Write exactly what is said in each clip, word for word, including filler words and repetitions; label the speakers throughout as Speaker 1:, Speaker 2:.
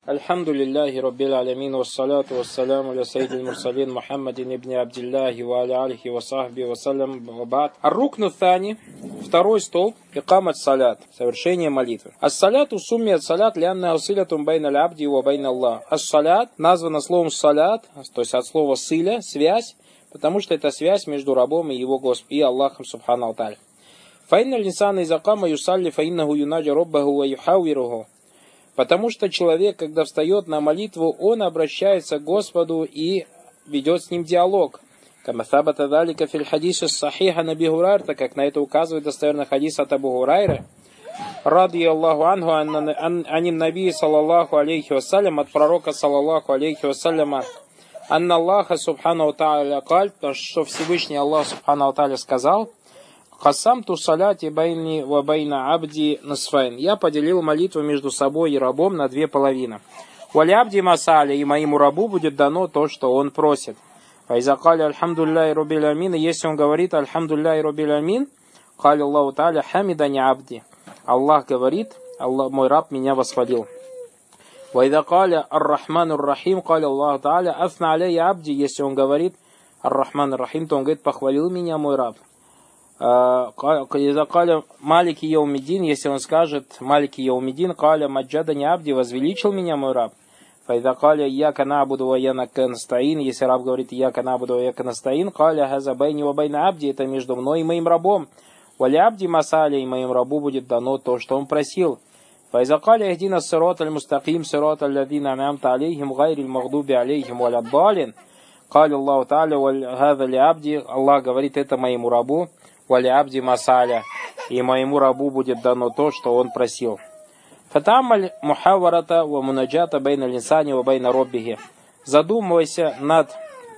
Speaker 1: Альхамдулиллахи Раббил Алямин, вассаляту вассаляму ля сайдил мурсалин Мухаммадин ибн Абдиллахи ва аля алихи ва сахби ва салям ва ба'д. Ар-рукну thани, второй столб, икамат салят, совершение молитвы. Ас-саляту суммият салят лянна усилятум байна лябди ва байна Аллах. Ас-салят названо словом салят, то есть от слова силя, связь, потому что это связь между рабом и его Господом, и Аллахом субхану ва тааля. Фаинна линсана изакама юсалли фаиннаху юнаджа роббаху ва юхавируху. Потому что человек, когда встает на молитву, он обращается к Господу и ведет с ним диалог. Кама сабата далика фил хадисе сахиха наби Гурайра, как на это указывает достоверный хадис от Абу Гурайра. Ради Аллаху анху аним наби саллаллаху алейхи вассалям, от пророка саллаллаху алейхи вассаляма, анна Аллаха субхану ва тааля каль, что Всевышний Аллах субхану ва тааля сказал: «Хасамту саляти байни ва байна абди насфайн». Я поделил молитву между собой и рабом на две половины. «Вали абди масаля», и моему рабу будет дано то, что он просит. «Файзакали альхамдулляхи роббил амин», и если он говорит «Альхамдулляхи роббил амин», «Кали Аллаху тааля хамидани абди», Аллах говорит: Аллах, мой раб меня восхвалил. «Вайзакали ар-рахману ар-рахим», «Кали Аллаху тааля афна алейя абди», если он говорит «Ар-рахман ар-рахим», то он говорит: «Похвалил меня мой раб». Каля Малики Яумиддин, если он скажет Малики Яумиддин, Каля Маджадани Абди, возвеличил меня мой раб. Файда Каля Яка Набуду ва Яка Настаин, если раб говорит Яка Набуду ва Яка Настаин, Каля Хаза Байни ва Байна Абди, это между мной и моим рабом. Вали Абди Масаля, и моим рабу будет дано то, что он просил. Файда Каля Ихдина Сират аль-Мустаким, Сират аль-Ладина ан'амта алейхим, гайрил магдуби алейхим валя далин. Каля Аллаху тааля валь хаза ли Абди, Аллах говорит это моему рабу. «Вали абди масаля», и моему рабу будет дано то, что он просил. «Фатамаль мухаварата ва мунаджата байна линсани ва байна роббихи». Задумывайся над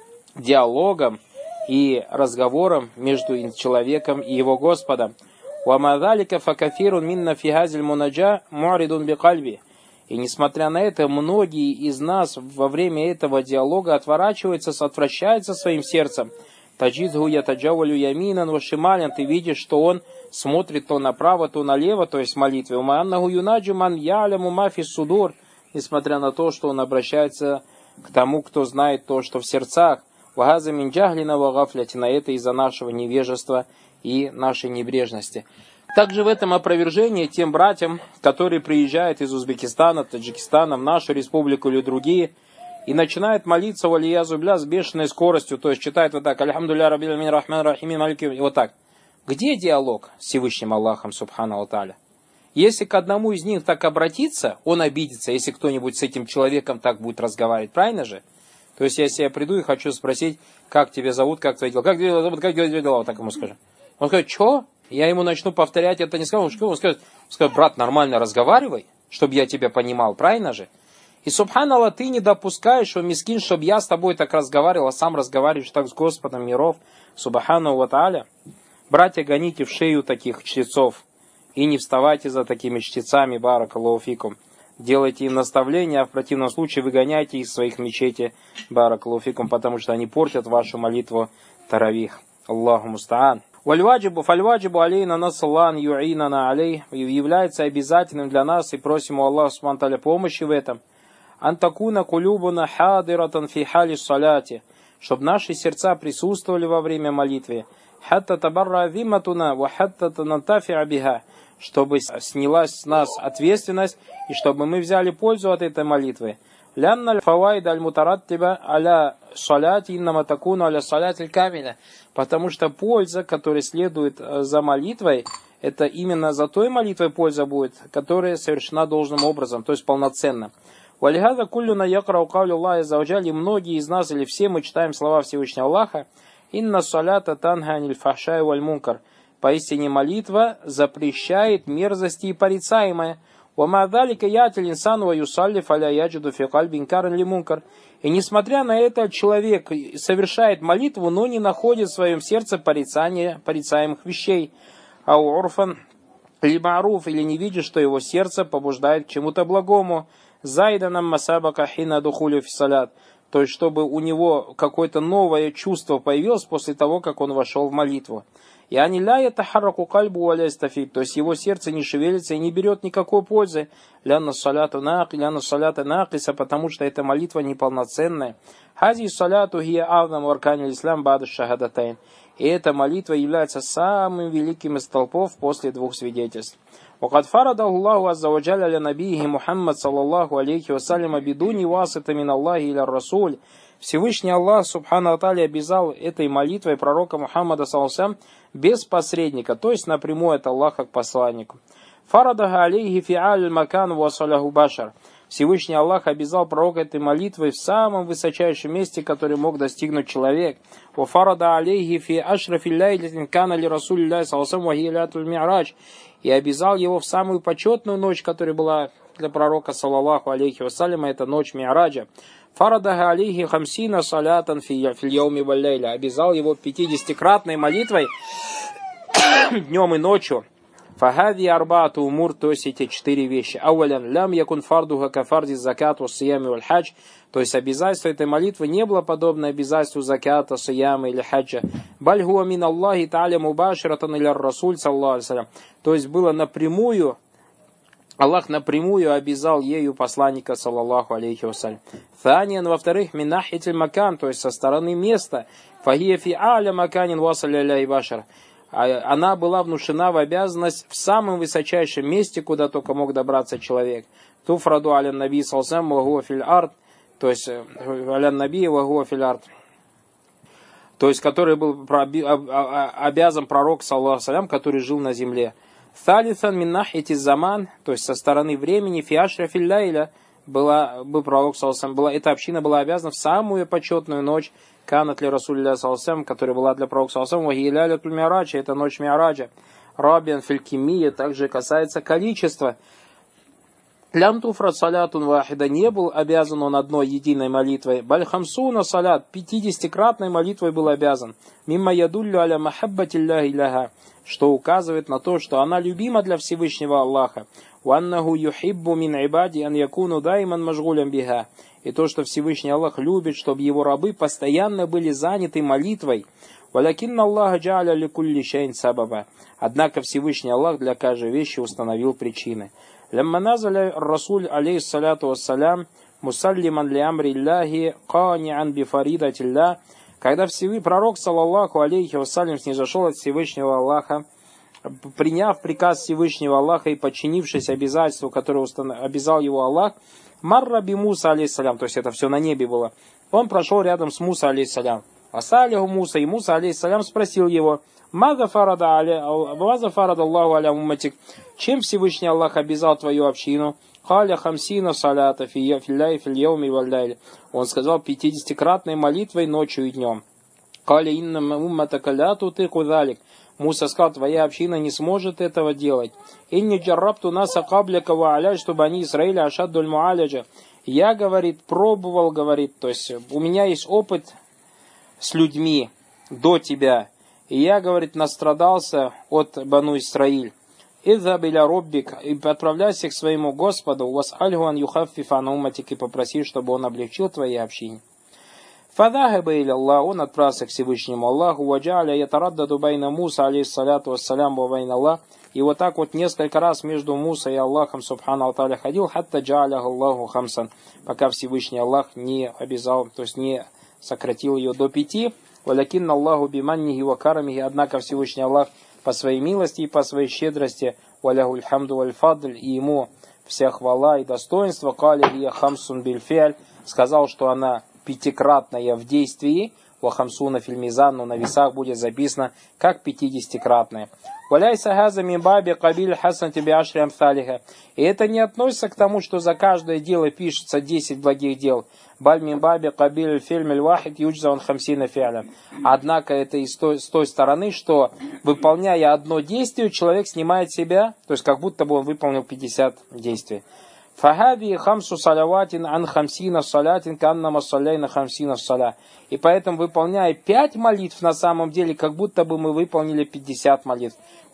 Speaker 1: диалогом и разговором между человеком и его Господом. «Ва мадалика факафирун минна фихазиль мунаджа муаридун бикальби». И несмотря на это, многие из нас во время этого диалога отворачиваются, отвращаются своим сердцем. Таджидху ятаджавалю яминан вашималян, ты видишь, что он смотрит то направо, то налево, то есть в молитве. Уманнаху юнаджу ман яляму мафи судур, несмотря на то, что он обращается к тому, кто знает то, что в сердцах. Вагаза минджахлина вагафляти, на это из-за нашего невежества и нашей небрежности. Также в этом опровержении тем братьям, которые приезжают из Узбекистана, Таджикистана в нашу республику или другие, и начинает молиться валиязу бля с бешеной скоростью, то есть читает вот так: «Альхамдулля раббил амин рахман рахимин малики», и вот так. Где диалог с Всевышним Аллахом субхану ва тааля? Если к одному из них так обратиться, он обидится, если кто-нибудь с этим человеком так будет разговаривать, правильно же? То есть если я приду и хочу спросить: как тебя зовут, как твои дела, как тебя зовут, как твои дела, вот так ему скажу. Он скажет: что? Я ему начну повторять, это не скажу, он скажет, он скажет: брат, нормально разговаривай, чтобы я тебя понимал, правильно же? И, субханаллах, ты не допускаешь, что мискин, чтобы я с тобой так разговаривал, а сам разговариваешь так с Господом миров, субхану ва тааля. Братья, гоните в шею таких чтецов и не вставайте за такими чтецами, баракаллаху фикум. Делайте им наставления, а в противном случае выгоняйте их из своих мечетей, баракаллаху фикум, потому что они портят вашу молитву таравих. Аллаху мустаан. Вальваджибу фальваджибу алейна насаллан ю'инана алей, является обязательным для нас, и просим у Аллаха субхану ва тааля помощи в этом. Антакуна кулюбуна хадиратан фи хали саляти, чтобы наши сердца присутствовали во время молитвы. Хатта табарра зимматуна ва хатта танантафиа биха, чтобы снялась с нас ответственность и чтобы мы взяли пользу от этой молитвы. Лянна аль-фавайд аль-мутараттиба аля саляти иннама такуна аля саляти аль-камиля, потому что польза, которая следует за молитвой, это именно за той молитвой польза будет, которая совершена должным образом, то есть полноценно. Валихаза куллюна якрау кавлю Аллахи аззаваджаль, и многие из нас, или все мы читаем слова Всевышнего Аллаха: «Инна салята танха аниль фахшай валь мункар». Поистине молитва запрещает мерзости и порицаемое. «Вама далика ятиль инсану ва юсалли фаля яджиду фи кальби инкаран ли мункар». И несмотря на это, человек совершает молитву, но не находит в своем сердце порицания порицаемых вещей. Ау урфан ли маруф, или не видит, что его сердце побуждает к чему-то благому. Зайданам масабака хина духулю фи салят, то есть чтобы у него какое-то новое чувство появилось после того, как он вошел в молитву. И они ля ятахарраку кальбу ва ля истафид, то есть его сердце не шевелится и не берет никакой пользы. Ляна саляту нак, ляна салята накиса, потому что эта молитва неполноценная. Хази саляту гия авнам варкани ислам бада шахадатайн. И эта молитва является самым великим из столпов после двух свидетельств. وقد فرض الله عز وجل على نبيه محمد صلى الله عليه وسلم بدون واسطة من الله إلى الرسول. Всевышний Аллах Субхану ва Тааля обязал этой молитвой пророка Мухаммада саллаллаху алейхи ва саллям без посредника, то есть напрямую от Аллаха к посланнику. Фарадага алейхи фи аль макан ва саляху башар. Всевышний Аллах обязал пророка этой молитвой в самом высочайшем месте, который мог достигнуть человек. Ва фарада алейхи фи ашрафи лайлитин кана ли расулилляхи саллаллаху алейхи ва саллям ва хия лятуль ми'радж. И обязал его в самую почетную ночь, которая была для пророка саллаллаху алейхи ва саллям, это ночь Ми'раджа. Фарадага алейхи хамсина салятан фи яуми вал лейля. Обязал его пятидесятикратной молитвой днем и ночью. Фахади арбаату умур, то есть эти четыре вещи. Ауалян лям якун фардуха кафарди закату сиями валь хадж. То есть обязательство этой молитвы не было подобно обязательству заката, сияма или хаджа. Баль хуа мин Аллахи та'аля мубаширатан иля расуль саллаллаху алейхи ва саллям. То есть было напрямую, Аллах напрямую обязал ею посланника саллаллаху алейхи ва саллям. Таниан, во-вторых, минахитиль макан, то есть со стороны места. Фахия фи аля маканин васаля ля и башар. Она была внушена в обязанность в самом высочайшем месте, куда только мог добраться человек. Туфраду аля наби салсам вагуа фил ард, то есть аля наби вагуа фил ард, то есть который был обязан пророк саллаллаху алейхи ва саллям, который жил на земле. Талисан мин нахити заман, то есть со стороны времени, фи ашрафиль лайля, была бы пророк саллаллаху алейхи ва саллям, была эта община была обязана в самую почетную ночь канат ли расулилля саллаллаху алейхи ва саллям, которая была для пророка саллаллаху алейхи ва саллям, вахи лялятуль ми'раджа, это ночь Ми'раджа. Рабиан филькимия также касается количества. Лям туфрат салятун вахида, не был обязан он одной единой молитвой. Баль хамсуна салят, пятидесятикратной молитвой был обязан. Мимма ядуллю аля махаббатилляхи ляха, что указывает на то, что она любима для Всевышнего Аллаха. Уаннаху юхиббу мин ибади ан якуну дайман мажгулям биха. И то, что Всевышний Аллах любит, чтобы его рабы постоянно были заняты молитвой. Валякинна Аллаха джа'аля ликулли шайин сабаба. Однако Всевышний Аллах для каждой вещи установил причины. Лямма назаля Расуль алейхиссаляту вассалям мусаллиман ли амри Аллахи кани'ан бифаридатилля. Когда Всевышний пророк, саллаллаху алейхи вассалям, снизошел от Всевышнего Аллаха, приняв приказ Всевышнего Аллаха и подчинившись обязательству, которое установ... обязал его Аллах, марра би Муса алейхиссалям, то есть это все на небе было, он прошел рядом с Муса алейхиссалям. Асалиху Муса, и Муса алейхиссалям спросил его, маза фарада Аллаху аля умматик, чем Всевышний Аллах обязал твою общину? Халя хамсина салята филляй фильяуми валляйли. Он сказал пятидесятикратной молитвой ночью и днем. Халя инна уммата каляту ты кудалик. Муса сказал, твоя община не сможет этого делать. Инни джаррабту наса кабляка ва аляй, чтобы они Израиля ашаддуль муаляджа. Я, говорит, пробовал, говорит, то есть у меня есть опыт с людьми до тебя. И я, говорит, настрадался от Бану Исраиль. «Идзаб иля роббик», и отправляйся к своему Господу, «Вас'альгу ан юхаффиф ан умматик», и попроси, чтобы он облегчил твои общины. «Фадахаба иля Аллах», он отправился к Всевышнему Аллаху, «Ваджа'аля ятараддаду байна Муса, алейхиссаляту вассалям, ва байна Аллах», и вот так вот несколько раз между Муса и Аллахом, субхану ва ходил, «Хатта джа'аляху Аллаху хамсан», пока Всевышний Аллах не обязал, то есть не сократил ее до пяти. «Валякинна Аллаху биманнихи ва карамихи», однако Всевышний Аллах по своей милости и по своей щедрости, «Валяхуль хамду валь фадль», и ему вся хвала и достоинство, «Кали я хамсун бильфиаль», сказал, что она пятикратная в действии, «Ва хамсуна фильмизан», но на весах будет записано как пятидесятикратная. «Валяйса газа мимбаби кабиль хасан тебе ашри амсалиха». И это не относится к тому, что за каждое дело пишется десять благих дел. «Баль мимбаби кабиль фильмель вахид юджзаун хамсина фиаля». Однако это и с той, с той стороны, что выполняя одно действие, человек снимает себя, то есть как будто бы он выполнил пятьдесят действий. Фахади хамсу саляватин ан хамсина салятин каннама саляйна хамсина саля. И поэтому, выполняя пять молитв, на самом деле, как будто бы мы выполнили пятьдесят молитв.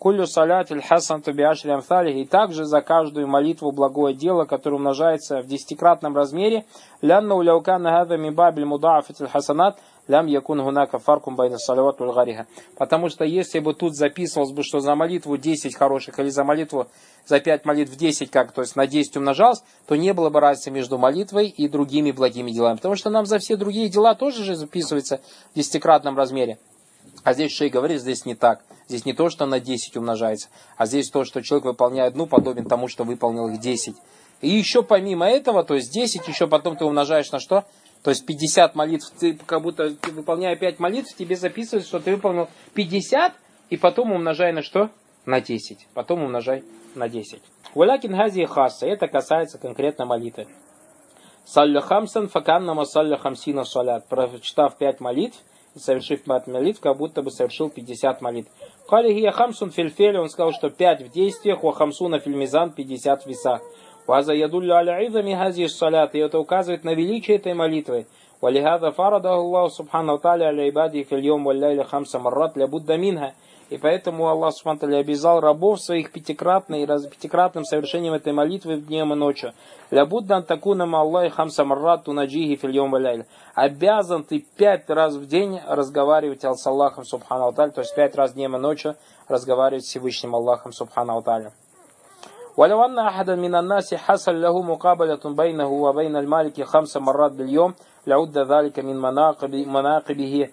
Speaker 1: Куллю салят иль-хасан тубиашри амсалих. И также за каждую молитву благое дело, которое умножается в десятикратном размере. Лянна уляукана гада мибабиль мудаафит иль-хасанат. Лям якун гунака фаркум байна салават уль-гариха. Потому что если бы тут записывалось бы, что за молитву десять хороших, или за молитву, за пять молитв десять, как, то есть на десять умножалось, то не было бы разницы между молитвой и другими благими делами. Потому что нам за все другие дела тоже же записывается в десятикратном размере. А здесь шейх говорит, здесь не так. Здесь не то, что на десять умножается, а здесь то, что человек выполняет одну, подобен тому, что выполнил их десять. И еще помимо этого, то есть десять, еще потом ты умножаешь на что? То есть пятьдесят молитв, ты как будто, ты, выполняя пять молитв, тебе записывается, что ты выполнил пятьдесят, и потом умножай на что? На десять. Потом умножай на десять. Валякин хази хасса, это касается конкретно молитвы. Салля хамсан факаннама салля хамсина салят. Прочитав пять молитв, совершив пять молитв, как будто бы совершил пятьдесят молитв. Калихия хамсун фильфель, он сказал, что пять в действиях, ва хамсуна фильмизан, пятьдесят в весах. Ваза ядулля аля идами хази салят, и это указывает на величие этой молитвы. Валихада фарада Аллаху субхану та'аля аля ибади фильйом валляйля хамса маррат ля будда минха. И поэтому Аллах субхану та'аля обязал рабов своих пятикратным, пятикратным совершением этой молитвы днем и ночью. Ля будда антакунама Аллахи хамса маррат тунаджихи фильйом валляйля. Обязан ты пять раз в день разговаривать с Аллахом субхану та'аля, то есть пять раз днем и ночью разговаривать с Всевышним Аллахом субхану та'аля. ولو أن أحدا من الناس حصل له مقابلة بينه وبين المالك خمس مرات باليوم لعد ذلك من مناقب مناقبه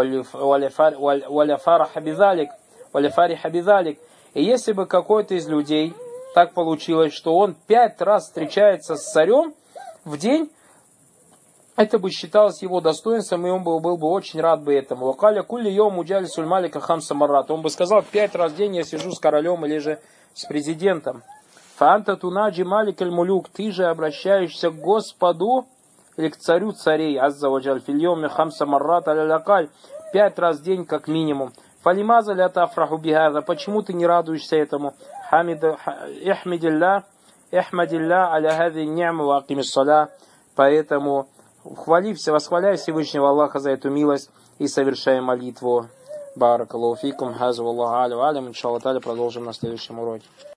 Speaker 1: ولفرح بذلك ولفرح بذلك. И если бы какой-то из людей так получилось, что он пять раз встречается с царем в день, это бы считалось его достоинством, и он был, был бы очень рад бы этому. Вакаля кулли йом уджали сульмалика хамса маррат. Он бы сказал, пять раз в день я сижу с королем или же с президентом. Фанта тунаджи малик аль-мулюк, ты же обращаешься к Господу или к царю царей, азза ваджаль фильйоми хамса маррат аль-лакаль, пять раз в день как минимум. Фалимаза ля тафраху бихаза, почему ты не радуешься этому? Хамида ихмидилля, ихмадилля аля хази ни'ма ва акимис саля. Поэтому хвалився, восхваляй Всевышнего Аллаха за эту милость и совершай молитву. Баракаллаху фикум, хаза валлаху аля ва алям, иншаллах та'аля, продолжим на следующем уроке.